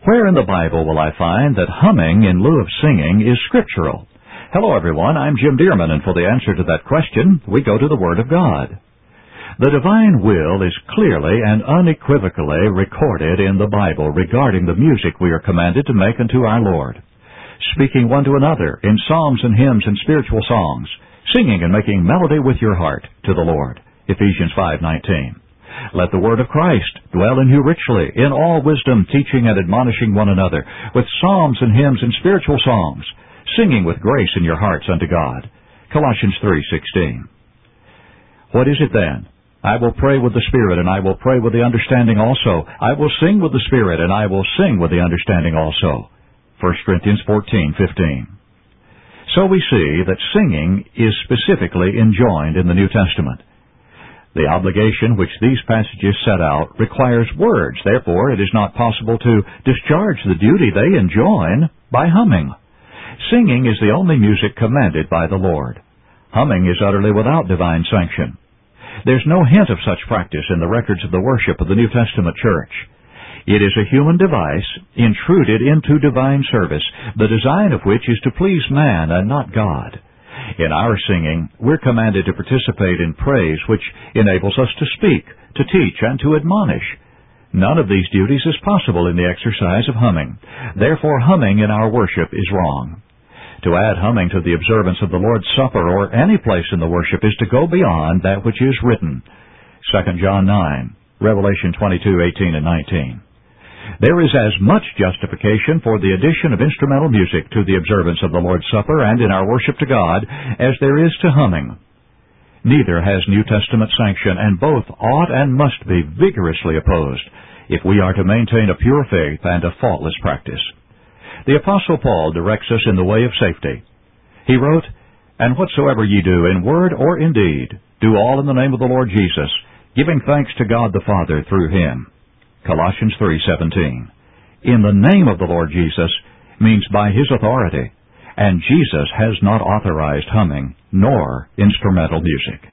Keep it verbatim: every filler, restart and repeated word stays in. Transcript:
Where in the Bible will I find that humming in lieu of singing is scriptural? Hello, everyone. I'm Jim Dearman, and for the answer to that question, we go to the Word of God. The divine will is clearly and unequivocally recorded in the Bible regarding the music we are commanded to make unto our Lord. Speaking one to another in psalms and hymns and spiritual songs, singing and making melody with your heart to the Lord. Ephesians five nineteen. Let the word of Christ dwell in you richly, in all wisdom, teaching and admonishing one another, with psalms and hymns and spiritual songs, singing with grace in your hearts unto God. Colossians three sixteen. What is it then? I will pray with the Spirit, and I will pray with the understanding also. I will sing with the Spirit, and I will sing with the understanding also. First Corinthians fourteen fifteen. So we see that singing is specifically enjoined in the New Testament. The obligation which these passages set out requires words. Therefore, it is not possible to discharge the duty they enjoin by humming. Singing is the only music commanded by the Lord. Humming is utterly without divine sanction. There's no hint of such practice in the records of the worship of the New Testament church. It is a human device intruded into divine service, the design of which is to please man and not God. In our singing, we're commanded to participate in praise which enables us to speak, to teach, and to admonish. None of these duties is possible in the exercise of humming. Therefore, humming in our worship is wrong. To add humming to the observance of the Lord's Supper or any place in the worship is to go beyond that which is written. Second John nine, Revelation twenty-two eighteen and nineteen. There is as much justification for the addition of instrumental music to the observance of the Lord's Supper and in our worship to God as there is to humming. Neither has New Testament sanction, and both ought and must be vigorously opposed if we are to maintain a pure faith and a faultless practice. The Apostle Paul directs us in the way of safety. He wrote, "And whatsoever ye do, in word or in deed, do all in the name of the Lord Jesus, giving thanks to God the Father through him." Colossians three seventeen. In the name of the Lord Jesus means by his authority, and Jesus has not authorized humming nor instrumental music.